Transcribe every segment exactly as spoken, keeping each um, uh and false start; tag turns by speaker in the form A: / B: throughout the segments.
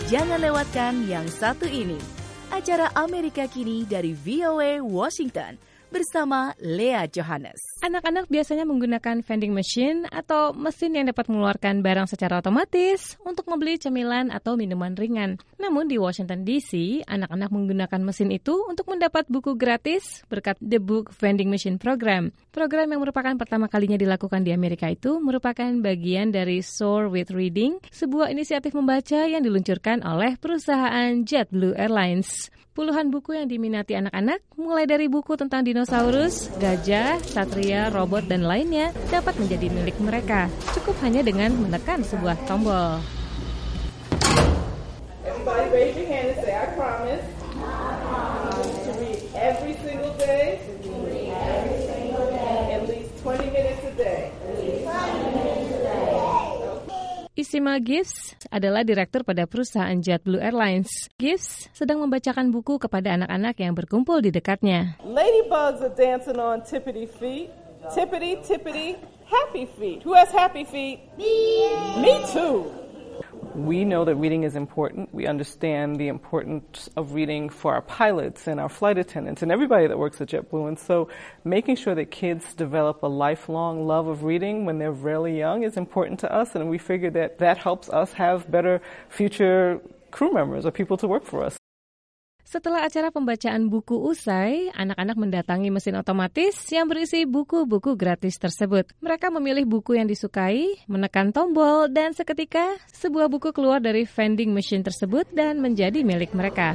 A: Jangan lewatkan yang satu ini. Acara Amerika Kini dari V O A Washington bersama Lea Johannes.
B: Anak-anak biasanya menggunakan vending machine atau mesin yang dapat mengeluarkan barang secara otomatis untuk membeli cemilan atau minuman ringan. Namun di Washington D C, anak-anak menggunakan mesin itu untuk mendapat buku gratis berkat The Book Vending Machine Program. Program yang merupakan pertama kalinya dilakukan di Amerika itu merupakan bagian dari Soar with Reading, sebuah inisiatif membaca yang diluncurkan oleh perusahaan JetBlue Airlines. Puluhan buku yang diminati anak-anak, mulai dari buku tentang dinosaurus, gajah, satria, robot, dan lainnya, dapat menjadi milik mereka. Cukup hanya dengan menekan sebuah tombol.
C: Everybody raise your hand and say, I promise to read every single day, at least twenty minutes a day.
B: Isima Gibbs adalah direktur pada perusahaan JetBlue Airlines. Gibbs sedang membacakan buku kepada anak-anak yang berkumpul di dekatnya.
C: Ladybugs are dancing on tippity feet. Tippity, tippity, happy feet. Who has happy feet? Me. Me too. We know that reading is important. We understand the importance of reading for our pilots and our flight attendants and everybody that works at JetBlue. And so making sure that kids develop a lifelong love of reading when they're really young is important to us. And we figure that that helps us have better future crew members or people to work for us.
B: Setelah acara pembacaan buku usai, anak-anak mendatangi mesin otomatis yang berisi buku-buku gratis tersebut. Mereka memilih buku yang disukai, menekan tombol, dan seketika sebuah buku keluar dari vending machine tersebut dan menjadi milik mereka.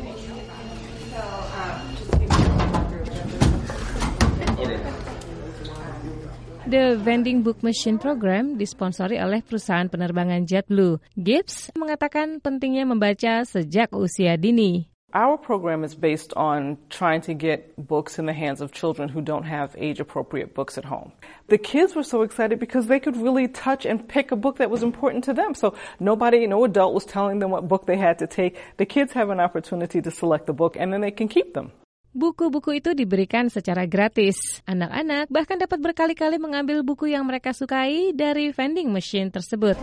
B: The Vending Book Machine Program disponsori oleh perusahaan penerbangan JetBlue. Gibbs mengatakan pentingnya membaca sejak usia dini.
C: Our program is based on trying to get books in the hands of children who don't have age-appropriate books at home. The kids were so excited because they could really touch and pick a book that was important to them. So nobody, no adult was telling them what book they had to take. The kids have an opportunity to select the book and then they can keep them.
B: Buku-buku itu diberikan secara gratis. Anak-anak bahkan dapat berkali-kali mengambil buku yang mereka sukai dari vending machine tersebut.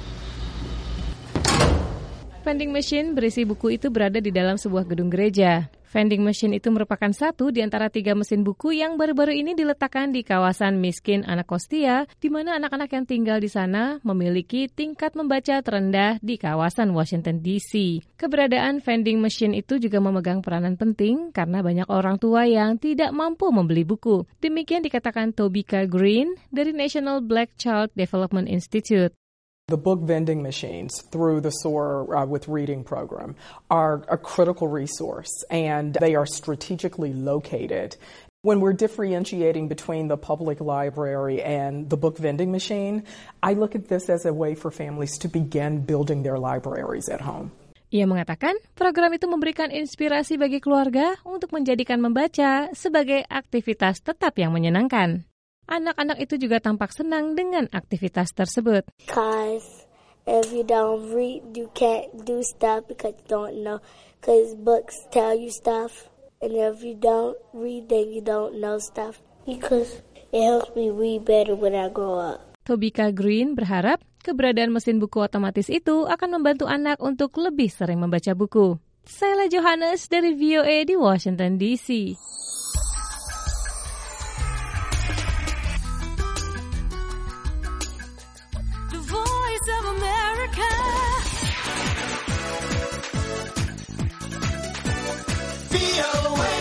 B: Vending machine berisi buku itu berada di dalam sebuah gedung gereja. Vending machine itu merupakan satu di antara tiga mesin buku yang baru-baru ini diletakkan di kawasan miskin Anacostia, di mana anak-anak yang tinggal di sana memiliki tingkat membaca terendah di kawasan Washington D C. Keberadaan vending machine itu juga memegang peranan penting karena banyak orang tua yang tidak mampu membeli buku. Demikian dikatakan Tobika Green dari National Black Child Development Institute.
D: The book vending machines through the Soar uh, with Reading program are a critical resource, and they are strategically located. When we're differentiating between the public library and the book vending machine, I look at this as a way for families to begin building their libraries at home.
B: Ia mengatakan program itu memberikan inspirasi bagi keluarga untuk menjadikan membaca sebagai aktivitas tetap yang menyenangkan. Anak-anak itu juga tampak senang dengan aktivitas tersebut.
E: Because if you don't read, you can't do stuff because you don't know. Because books tell you stuff. And if you don't read, then you don't know stuff. Because it helps me read better when I grow up.
B: Tobika Green berharap keberadaan mesin buku otomatis itu akan membantu anak untuk lebih sering membaca buku. Saya Johannes dari V O A di Washington D C.
F: V O A